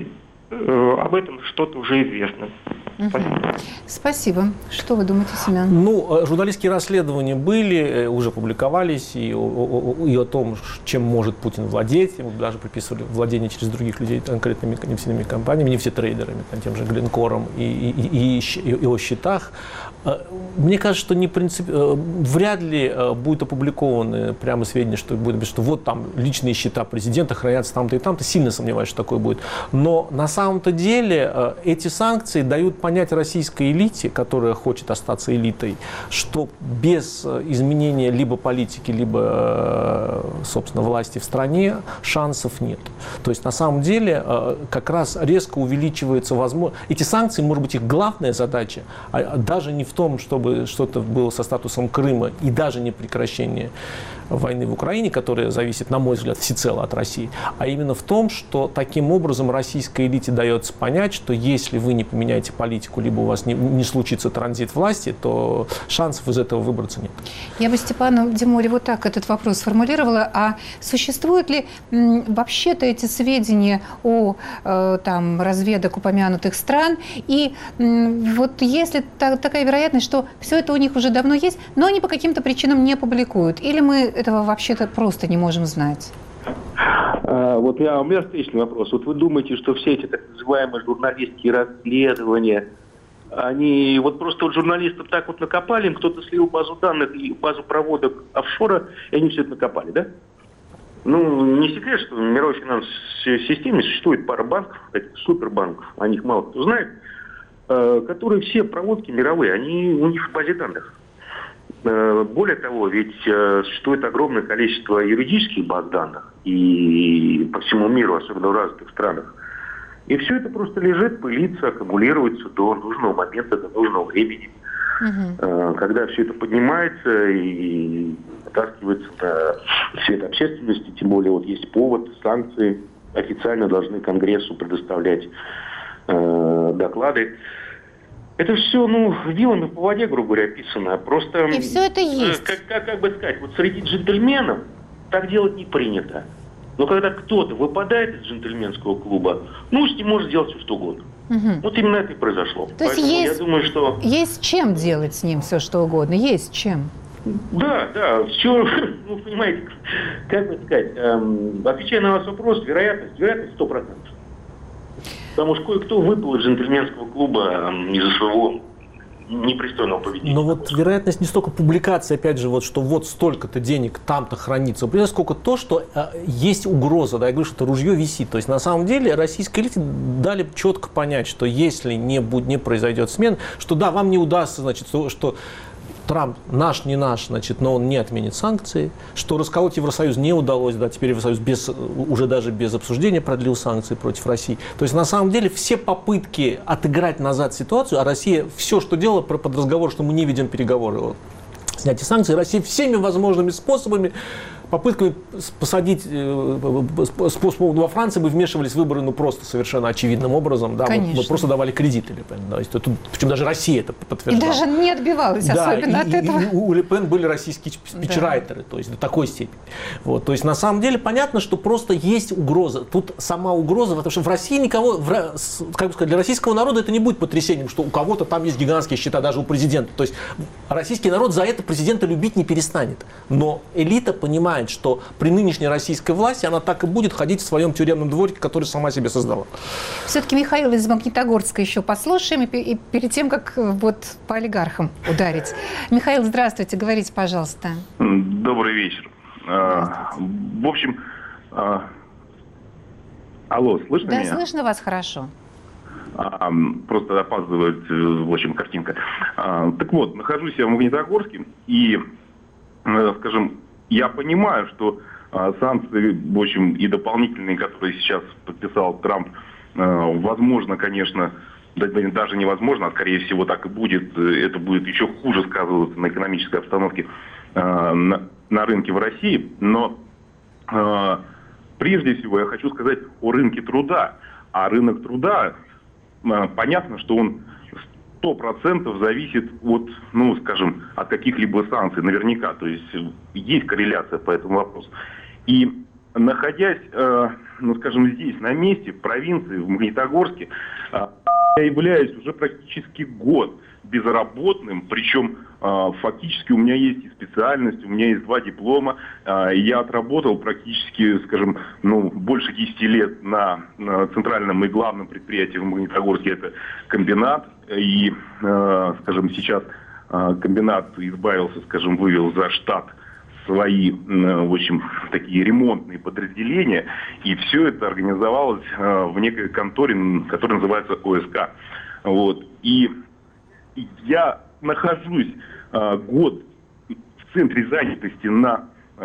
об этом что-то уже известно. Спасибо. Спасибо. Что вы думаете, Семен? Ну, журналистские расследования были, уже публиковались, и о том, чем может Путин владеть. Ему даже приписывали владение через других людей конкретными нефтяными компаниями, нефтетрейдерами, тем же Глинкором, и о счетах. Мне кажется, что вряд ли будут опубликованы прямо сведения, что вот там личные счета президента хранятся там-то и там-то. Сильно сомневаюсь, что такое будет. Но на самом-то деле эти санкции дают понять российской элите, которая хочет остаться элитой, что без изменения либо политики, либо, собственно, власти в стране шансов нет. То есть на самом деле как раз резко увеличивается возможность. Эти санкции, может быть, их главная задача, даже не в том, чтобы что-то было со статусом Крыма, и даже не прекращение войны в Украине, которая зависит, на мой взгляд, всецело от России, а именно в том, что таким образом российской элите дается понять, что если вы не поменяете политику, либо у вас не случится транзит власти, то шансов из этого выбраться нет. Я бы Степану Демуре вот так этот вопрос сформулировала. А существуют ли вообще-то эти сведения о разведок упомянутых стран? И вот есть ли такая вероятность, что все это у них уже давно есть, но они по каким-то причинам не публикуют? Или мы этого вообще-то просто не можем знать? Вот у меня встречный вопрос. Вот вы думаете, что все эти так называемые журналистские расследования, они вот просто вот журналистов так вот накопали, им кто-то слил базу данных и базу проводок офшора, и они все это накопали, да? Ну, не секрет, что в мировой финансовой системе существует пара банков, супербанков, о них мало кто знает, которые все проводки мировые, они у них в базе данных. Более того, ведь существует огромное количество юридических баз данных и по всему миру, особенно в развитых странах. И все это просто лежит, пылится, аккумулируется до нужного момента, до нужного времени. Когда все это поднимается и вытаскивается на свет общественности, тем более вот есть повод, санкции официально должны Конгрессу предоставлять доклады. Это все, вилами по воде, грубо говоря, описано. Просто... И все это есть. Как бы сказать, вот среди джентльменов так делать не принято. Но когда кто-то выпадает из джентльменского клуба, с ним можно сделать все, что угодно. Вот именно это и произошло. То есть я думаю, что... Есть чем делать с ним все, что угодно. Есть чем. Да, все, понимаете, как бы сказать, отвечая на ваш вопрос, вероятность 100%. Потому что кое-кто выпал из джентльменского клуба из-за своего непристойного поведения. Но вот вероятность не столько публикации, опять же, что вот столько-то денег там-то хранится, сколько то, что есть угроза, я говорю, что ружье висит. То есть на самом деле российской элите дали четко понять, что если не произойдет смена, что да, вам не удастся, значит, что Трамп наш, не наш, значит, но он не отменит санкции, что расколоть Евросоюз не удалось, да, теперь Евросоюз уже даже без обсуждения продлил санкции против России. То есть, на самом деле, все попытки отыграть назад ситуацию, а Россия все, что делала под разговор, что мы не ведем переговоры о снятии санкций, Россия всеми возможными способами, попытками посадить, во Франции мы вмешивались в выборы, просто совершенно очевидным образом, да, мы просто давали кредиты Ле Пен, да, причем даже Россия это подтверждала. И даже не отбивалась, да, особенно от этого. И у Ле Пен были российские спичрайтеры, то есть до такой степени. Вот, то есть на самом деле понятно, что просто есть угроза. Тут сама угроза, потому что в России никого, как бы сказать, для российского народа это не будет потрясением, что у кого-то там есть гигантские счета, даже у президента. То есть российский народ за это президента любить не перестанет. Но элита понимает, что при нынешней российской власти она так и будет ходить в своем тюремном дворике, который сама себе создала. Все-таки Михаил из Магнитогорска еще послушаем, и перед тем, как вот по олигархам ударить. Михаил, здравствуйте, говорите, пожалуйста. Добрый вечер. В общем, алло, слышно меня? Да, слышно вас хорошо. Просто опаздывает, в общем, картинка. Так вот, нахожусь я в Магнитогорске, и, скажем, я понимаю, что санкции, в общем, и дополнительные, которые сейчас подписал Трамп, возможно, конечно, даже невозможно, а скорее всего так и будет, это будет еще хуже сказываться на экономической обстановке на рынке в России. Но прежде всего я хочу сказать о рынке труда. А рынок труда, понятно, что он 100% зависит от, скажем, от каких-либо санкций, наверняка. То есть есть корреляция по этому вопросу. И находясь, скажем, здесь, на месте, в провинции, в Магнитогорске, я являюсь уже практически год безработным, причем фактически у меня есть и специальность, у меня есть 2 диплома, и я отработал практически, скажем, больше 10 лет на центральном и главном предприятии в Магнитогорске, это комбинат, и, скажем, сейчас комбинат избавился, скажем, вывел за штат свои, в общем, такие ремонтные подразделения, и все это организовалось в некой конторе, которая называется ОСК. Вот. И я нахожусь год в центре занятости на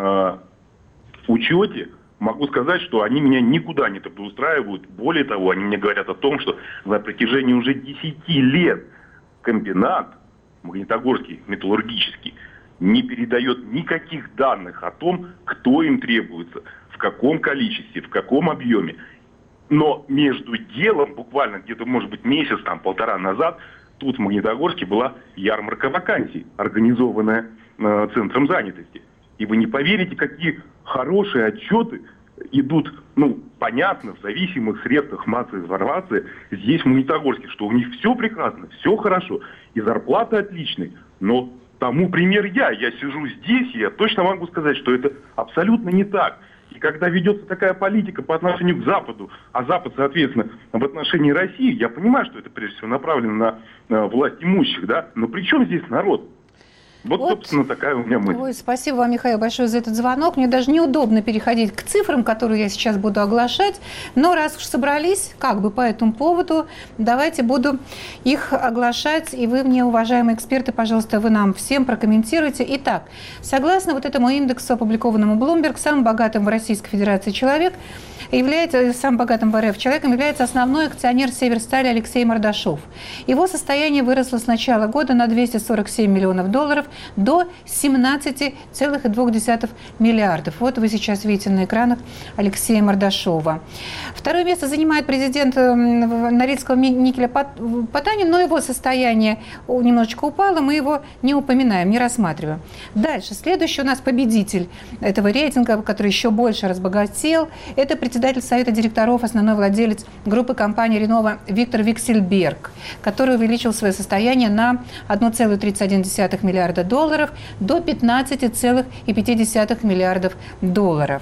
учете. Могу сказать, что они меня никуда не трудоустраивают. Более того, они мне говорят о том, что на протяжении уже 10 лет комбинат Магнитогорский металлургический не передает никаких данных о том, кто им требуется, в каком количестве, в каком объеме. Но между делом, буквально где-то, может быть, месяц, полтора назад, тут в Магнитогорске была ярмарка вакансий, организованная Центром занятости. И вы не поверите, какие хорошие отчеты идут, понятно, в зависимых средствах массовой информации здесь, в Магнитогорске, что у них все прекрасно, все хорошо, и зарплаты отличные. Но тому пример я сижу здесь, и я точно могу сказать, что это абсолютно не так. И когда ведется такая политика по отношению к Западу, а Запад, соответственно, в отношении России, я понимаю, что это прежде всего направлено на власть имущих, да, но при чем здесь народ? Вот, собственно, такая у меня мысль. Ой, спасибо вам, Михаил, большое за этот звонок. Мне даже неудобно переходить к цифрам, которые я сейчас буду оглашать. Но раз уж собрались, по этому поводу, давайте буду их оглашать. И вы мне, уважаемые эксперты, пожалуйста, вы нам всем прокомментируйте. Итак, согласно вот этому индексу, опубликованному Bloomberg, самым богатым в Российской Федерации самым богатым в РФ человеком является основной акционер Северстали Алексей Мордашов. Его состояние выросло с начала года на $247 миллионов до 17,2 миллиардов. Вот вы сейчас видите на экранах Алексея Мордашова. Второе место занимает президент Норильского никеля Потанин, но его состояние немножечко упало, мы его не упоминаем, не рассматриваем. Дальше, следующий у нас победитель этого рейтинга, который еще больше разбогател, это председатель Совета директоров, основной владелец группы компании Renova Виктор Виксельберг, который увеличил свое состояние на 1,31 миллиарда долларов до 15,5 миллиардов долларов.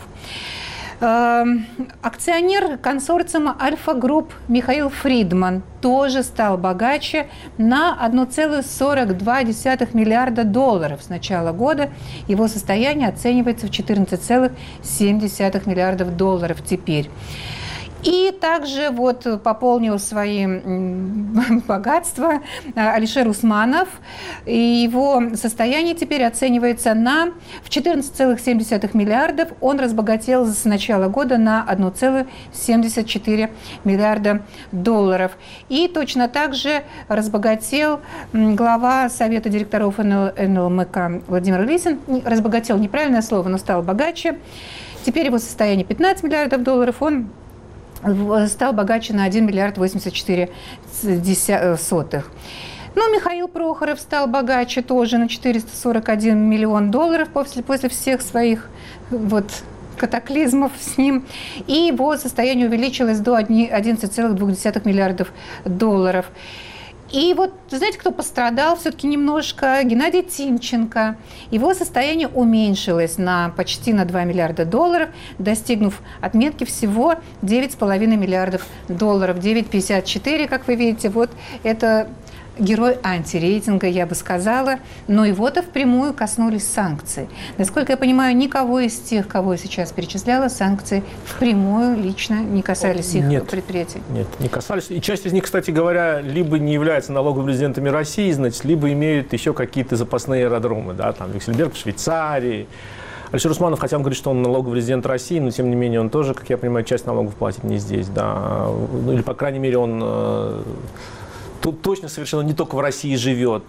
Акционер консорциума Альфа Групп Михаил Фридман тоже стал богаче на 1,42 миллиарда долларов с начала года. Его состояние оценивается в 14,7 миллиардов долларов теперь. И также вот пополнил свои богатства Алишер Усманов. И его состояние теперь оценивается в 14,7 миллиардов. Он разбогател с начала года на 1,74 миллиарда долларов. И точно так же разбогател глава Совета директоров НЛМК Владимир Лисин. Разбогател — неправильное слово, но стал богаче. Теперь его состояние 15 миллиардов долларов. Он стал богаче на 1 миллиард 84 сотых. Ну, Михаил Прохоров стал богаче тоже на 441 миллион долларов после всех своих катаклизмов с ним. И его состояние увеличилось до 11,2 миллиардов долларов. И вот, знаете, кто пострадал все-таки немножко? Геннадий Тимченко. Его состояние уменьшилось почти на 2 миллиарда долларов, достигнув отметки всего 9,5 миллиардов долларов. 9,54, как вы видите, вот это герой антирейтинга, я бы сказала. Но его-то впрямую коснулись санкций. Насколько я понимаю, никого из тех, кого я сейчас перечисляла, санкции впрямую лично не касались их предприятий. Нет, не касались. И часть из них, кстати говоря, либо не являются налоговыми резидентами России, значит, либо имеют еще какие-то запасные аэродромы, да, там Виксельберг в Швейцарии. Алишер Усманов, хотя он говорит, что он налоговый резидент России, но тем не менее он тоже, как я понимаю, часть налогов платит не здесь, да. Или, по крайней мере, он тут точно совершенно не только в России живет.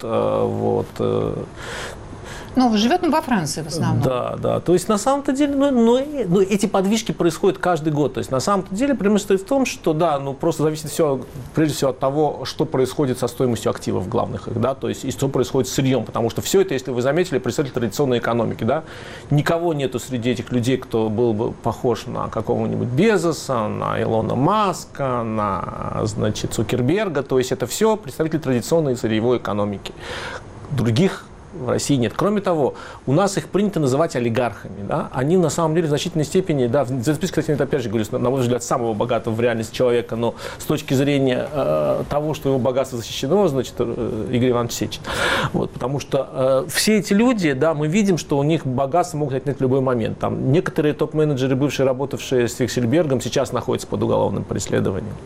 Ну, живет он во Франции в основном. Да. То есть на самом-то деле, эти подвижки происходят каждый год. То есть на самом-то деле проблема стоит в том, что просто зависит все, прежде всего, от того, что происходит со стоимостью активов главных их, да, то есть и что происходит с сырьем, потому что все это, если вы заметили, представитель традиционной экономики, да, никого нету среди этих людей, кто был бы похож на какого-нибудь Безоса, на Илона Маска, на, значит, Цукерберга, то есть это все представители традиционной сырьевой экономики. Других в России нет. Кроме того, у нас их принято называть олигархами. Да? Они на самом деле в значительной степени, да, в списке, кстати, это опять же говорю, на мой взгляд, самого богатого в реальности человека, но с точки зрения того, что его богатство защищено, значит, Игорь Иванович Сечин. Потому что все эти люди, да, мы видим, что у них богатство могут отнять в любой момент. Там некоторые топ-менеджеры, бывшие работавшие с Виксельбергом, сейчас находятся под уголовным преследованием.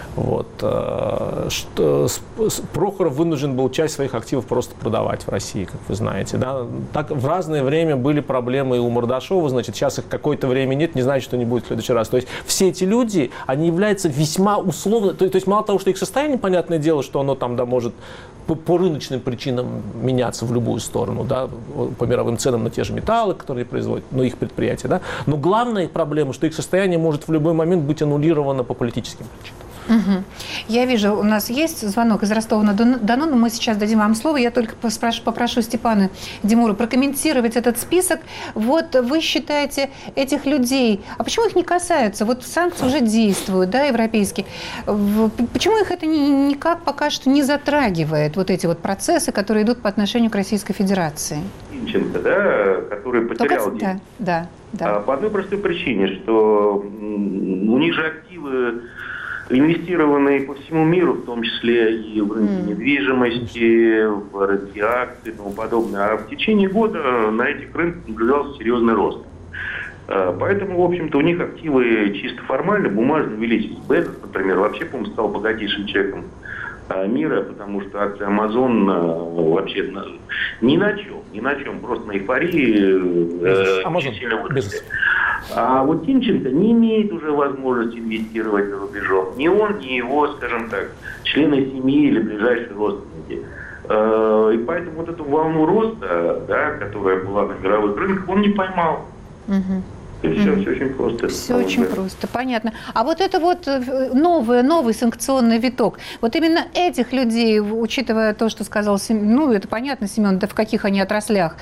Прохоров вынужден был часть своих активов просто продавать в России, как вы знаете. Да? Так, в разное время были проблемы и у Мордашова, значит, сейчас их какое-то время нет, не знаю, что не будет в следующий раз. То есть все эти люди, они являются весьма условно, то есть мало того, что их состояние, понятное дело, что оно там, да, может по рыночным причинам меняться в любую сторону, да, по мировым ценам на те же металлы, которые производят, их предприятия, да, но главная их проблема, что их состояние может в любой момент быть аннулировано по политическим причинам. Угу. Я вижу, у нас есть звонок из Ростова-на-Дону, но мы сейчас дадим вам слово. Я только попрошу Степана Димуру прокомментировать этот список. Вот вы считаете этих людей, а почему их не касаются? Вот санкции уже действуют, да, европейские. Почему их это никак пока что не затрагивает, вот эти вот процессы, которые идут по отношению к Российской Федерации? Тимченко, да, который потерял деньги. Да. По одной простой причине, что у них же активы, инвестированные по всему миру, в том числе и в рынке недвижимости, в рынке акций и тому подобное. А в течение года на этих рынках наблюдался серьезный рост. Поэтому, в общем-то, у них активы чисто формально, бумажно увеличились. Безос, например, вообще, по-моему, стал богатейшим человеком мира, потому что акции Amazon вообще ни на чем, просто на эйфории очень сильно выросли. А вот Тимченко не имеет уже возможности инвестировать за рубежом. Ни он, ни его, скажем так, члены семьи или ближайшие родственники. И поэтому вот эту волну роста, да, которая была на мировых рынках, он не поймал. И все очень просто. Все очень просто, понятно. А вот это вот новый санкционный виток, вот именно этих людей, учитывая то, что сказал Семен, это понятно, Семен, да в каких они отраслях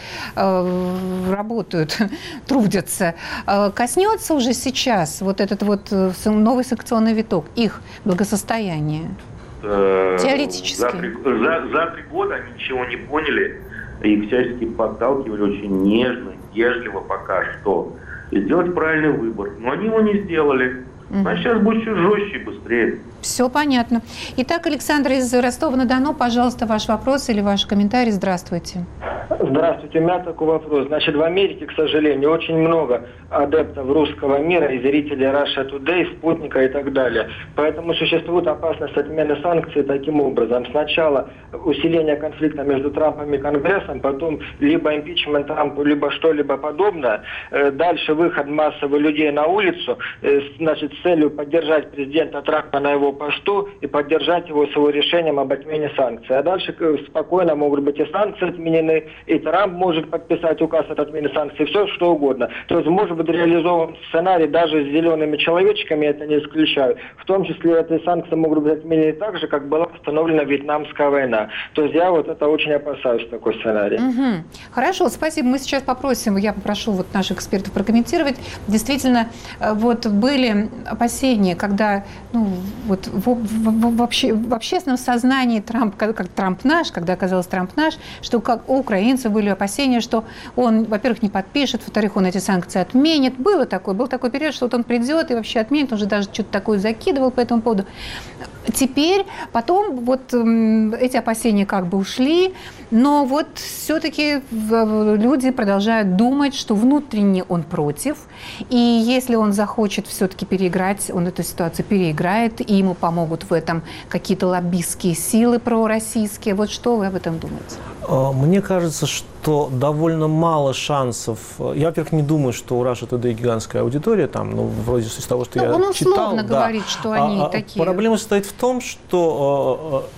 работают, трудятся, коснется уже сейчас вот этот вот новый санкционный виток, их благосостояния? Теоретически. За 3 года они ничего не поняли и всячески подталкивали очень нежно, вежливо пока что сделать правильный выбор. Но они его не сделали. А сейчас будет все жестче и быстрее. Все понятно. Итак, Александр из Ростова-на-Дону, пожалуйста, ваш вопрос или ваш комментарий. Здравствуйте. Здравствуйте, у меня такой вопрос. Значит, в Америке, к сожалению, очень много адептов русского мира и зрителей Russia Today, Спутника и так далее. Поэтому существует опасность отмены санкций таким образом. Сначала усиление конфликта между Трампом и Конгрессом, потом либо импичмент Трампу, либо что-либо подобное. Дальше выход массовых людей на улицу, значит, с целью поддержать президента Трампа на его посту и поддержать его с его решением об отмене санкций. А дальше спокойно могут быть и санкции отменены, и Трамп может подписать указ от отмены санкций, все что угодно. То есть может быть реализован сценарий даже с зелеными человечками, это не исключаю. В том числе эти санкции могут быть отменены так же, как была остановлена Вьетнамская война. То есть я вот это очень опасаюсь, такой сценарий. Угу. Хорошо, спасибо. Мы сейчас попросим, я попрошу вот наших экспертов прокомментировать. Действительно, вот были опасения, когда вот в общественном сознании Трамп, как Трамп наш, когда оказалось Трамп наш, что как у украинцев были опасения, что он, во-первых, не подпишет, во-вторых, он эти санкции отменит. Был такой период, что вот он придет и вообще отменит, он же даже что-то такое закидывал по этому поводу. Теперь, потом вот эти опасения как бы ушли, но вот все-таки люди продолжают думать, что внутренне он против, и если он захочет все-таки переиграть, он эту ситуацию переиграет, и ему помогут в этом какие-то лоббистские силы пророссийские. Вот что вы об этом думаете? Мне кажется, что довольно мало шансов. Я, во-первых, не думаю, что у Russia Today гигантская аудитория там, вроде из того, что я он читал. Он условно говорит, что они такие. Проблема состоит в том, что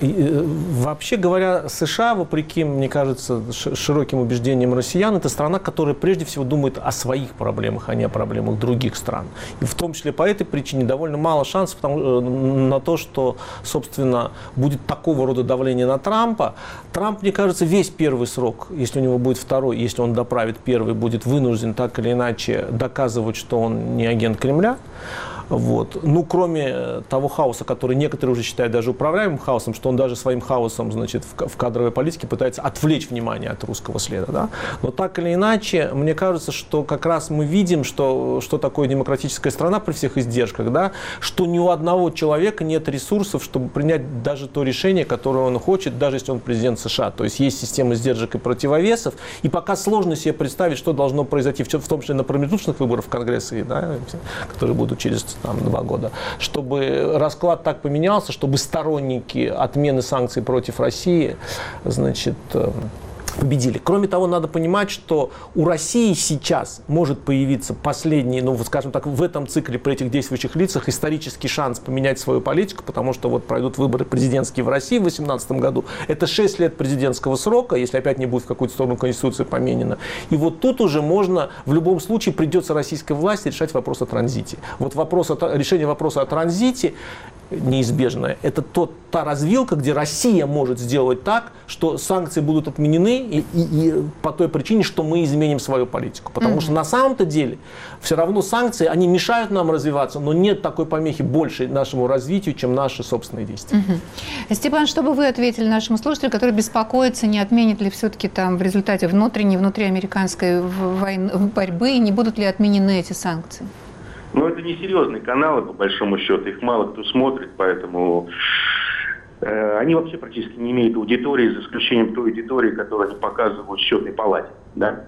вообще говоря, США, вопреки, мне кажется, широким убеждениям россиян, это страна, которая прежде всего думает о своих проблемах, а не о проблемах других стран. И в том числе по этой причине довольно мало шансов на то, что, собственно, будет такого рода давление на Трампа. Трамп, мне кажется, весь первый срок, если у него будет второй, если он доправит первый, будет вынужден так или иначе доказывать, что он не агент Кремля. Вот. Кроме того хаоса, который некоторые уже считают даже управляемым хаосом, что он даже своим хаосом, значит, в кадровой политике пытается отвлечь внимание от русского следа. Да? Но так или иначе, мне кажется, что как раз мы видим, что такое демократическая страна при всех издержках, да? Что ни у одного человека нет ресурсов, чтобы принять даже то решение, которое он хочет, даже если он президент США. То есть есть система сдержек и противовесов, и пока сложно себе представить, что должно произойти, в том числе на промежуточных выборах в Конгрессе, да, которые будут через 2 года, чтобы расклад так поменялся, чтобы сторонники отмены санкций против России, значит, победили. Кроме того, надо понимать, что у России сейчас может появиться последний, скажем так, в этом цикле при этих действующих лицах исторический шанс поменять свою политику, потому что вот пройдут выборы президентские в России в 2018 году. Это 6 лет президентского срока, если опять не будет в какую-то сторону Конституции поменено. И вот тут уже можно, в любом случае, придется российской власти решать вопрос о транзите. Вот решение вопроса о транзите неизбежное. Это та развилка, где Россия может сделать так, что санкции будут отменены и по той причине, что мы изменим свою политику. Потому что на самом-то деле все равно санкции, они мешают нам развиваться, но нет такой помехи большей нашему развитию, чем наши собственные действия. Степан, что бы вы ответили нашему слушателю, который беспокоится, не отменит ли все-таки там в результате внутриамериканской борьбы, и не будут ли отменены эти санкции? Это несерьезные каналы, по большому счету, их мало кто смотрит, поэтому они вообще практически не имеют аудитории, за исключением той аудитории, которую они показывают в счетной палате. Да?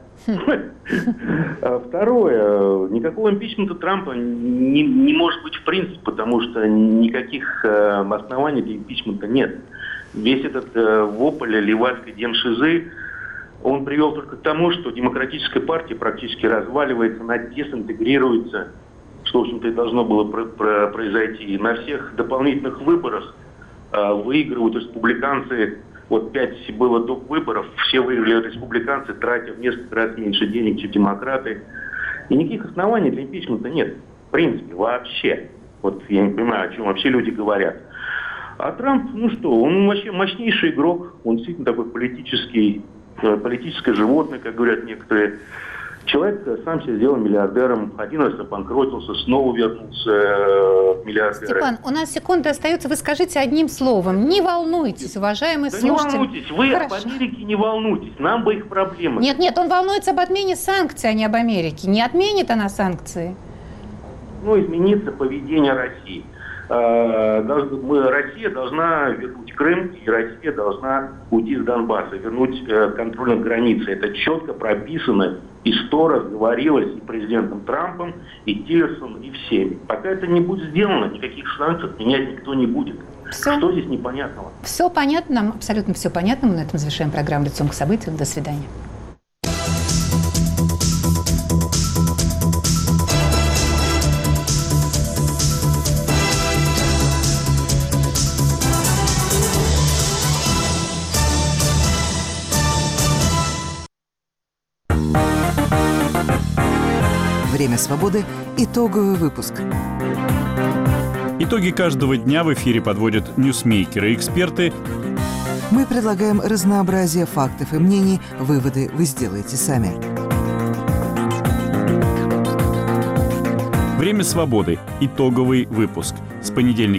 Второе, никакого импичмента Трампа не может быть в принципе, потому что никаких оснований для импичмента нет. Весь этот вопль ливальской демшизы, он привел только к тому, что демократическая партия практически разваливается, она дезинтегрируется, что, в общем-то, и должно было произойти. На всех дополнительных выборах выигрывают республиканцы. Вот 5 было доп. Выборов, все выиграли республиканцы, тратя в несколько раз меньше денег, чем демократы. И никаких оснований для импичмента нет. В принципе, вообще. Вот я не понимаю, о чем вообще люди говорят. А Трамп, он вообще мощнейший игрок. Он действительно такой политическое животное, как говорят некоторые. Человек сам себя сделал миллиардером, один раз обанкротился, снова вернулся миллиардером. Степан, у нас секунды остаются. Вы скажите одним словом. Не волнуйтесь, уважаемые слушатели. Не волнуйтесь, вы об Америке не волнуйтесь, нам бы их проблемы. Нет, он волнуется об отмене санкций, а не об Америке. Не отменит она санкции? Изменится поведение России. Россия должна вернуть Крым, и Россия должна уйти с Донбасса, вернуть контроль над границей. Это четко прописано и 100 раз говорилось и президентом Трампом, и Тиллерсоном, и всеми. Пока это не будет сделано, никаких санкций менять никто не будет. Все. Что здесь непонятного? Все понятно, нам абсолютно все понятно. Мы на этом завершаем программу «Лицом к событиям». До свидания. Время свободы. Итоговый выпуск. Итоги каждого дня в эфире подводят ньюсмейкеры и эксперты. Мы предлагаем разнообразие фактов и мнений. Выводы вы сделаете сами. Время свободы. Итоговый выпуск. С понедельника